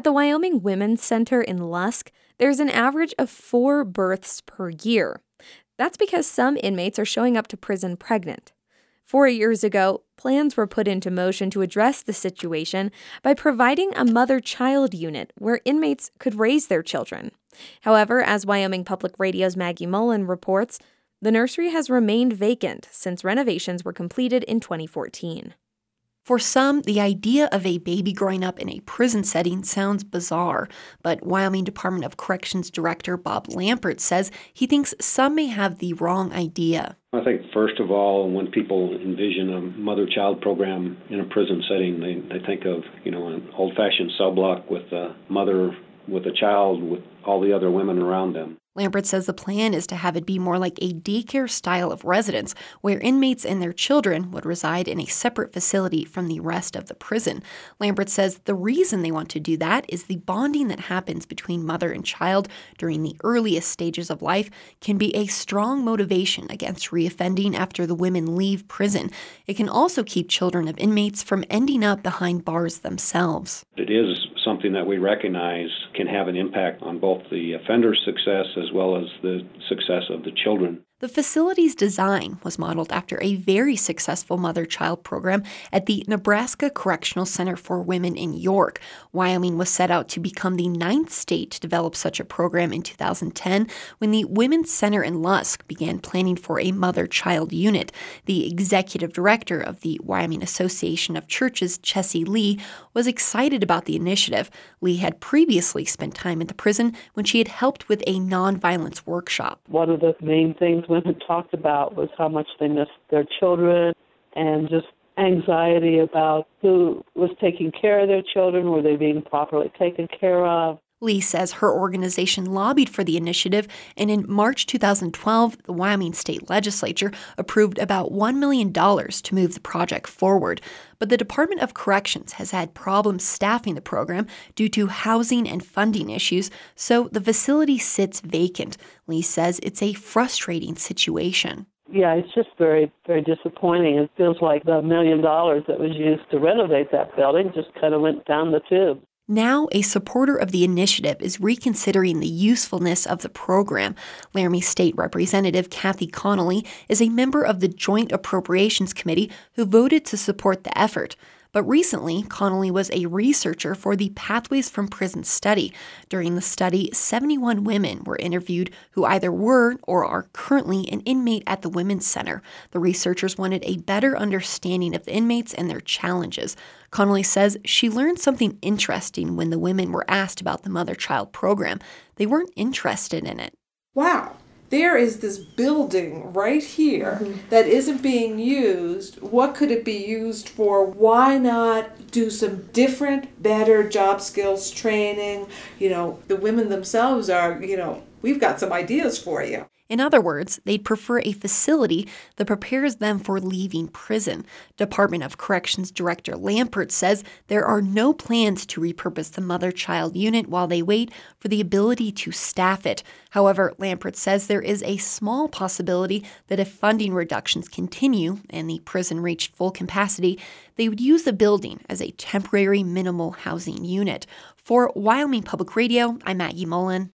At the Wyoming Women's Center in Lusk, there's an average of 4 births per year. That's because some inmates are showing up to prison pregnant. 4 years ago, plans were put into motion to address the situation by providing a mother-child unit where inmates could raise their children. However, as Wyoming Public Radio's Maggie Mullen reports, the nursery has remained vacant since renovations were completed in 2014. For some, the idea of a baby growing up in a prison setting sounds bizarre, but Wyoming Department of Corrections Director Bob Lampert says he thinks some may have the wrong idea. I think, first of all, when people envision a mother-child program in a prison setting, they think of, an old-fashioned cell block with a mother with a child with all the other women around them. Lampert says the plan is to have it be more like a daycare style of residence where inmates and their children would reside in a separate facility from the rest of the prison. Lampert says the reason they want to do that is the bonding that happens between mother and child during the earliest stages of life can be a strong motivation against reoffending after the women leave prison. It can also keep children of inmates from ending up behind bars themselves. It is something that we recognize can have an impact on both the offender's success as well as the success of the children. The facility's design was modeled after a very successful mother-child program at the Nebraska Correctional Center for Women in York. Wyoming was set out to become the 9th state to develop such a program in 2010 when the Women's Center in Lusk began planning for a mother-child unit. The executive director of the Wyoming Association of Churches, Chessie Lee, was excited about the initiative. Lee had previously spent time at the prison when she had helped with a nonviolence workshop. One of the main things women talked about was how much they missed their children and just anxiety about who was taking care of their children, were they being properly taken care of. Lee says her organization lobbied for the initiative, and in March 2012, the Wyoming State Legislature approved about $1 million to move the project forward. But the Department of Corrections has had problems staffing the program due to housing and funding issues, so the facility sits vacant. Lee says it's a frustrating situation. Yeah, it's just very, very disappointing. It feels like the $1 million that was used to renovate that building just kind of went down the tube. Now, a supporter of the initiative is reconsidering the usefulness of the program. Laramie State Representative Kathy Connolly is a member of the Joint Appropriations Committee who voted to support the effort. But recently, Connolly was a researcher for the Pathways from Prison study. During the study, 71 women were interviewed who either were or are currently an inmate at the Women's Center. The researchers wanted a better understanding of the inmates and their challenges. Connolly says she learned something interesting when the women were asked about the mother-child program. They weren't interested in it. Wow. There is this building right here that isn't being used. What could it be used for? Why not do some different, better job skills training? The women themselves are, we've got some ideas for you. In other words, they'd prefer a facility that prepares them for leaving prison. Department of Corrections Director Lampert says there are no plans to repurpose the mother-child unit while they wait for the ability to staff it. However, Lampert says there is a small possibility that if funding reductions continue and the prison reached full capacity, they would use the building as a temporary minimal housing unit. For Wyoming Public Radio, I'm Maggie Mullen.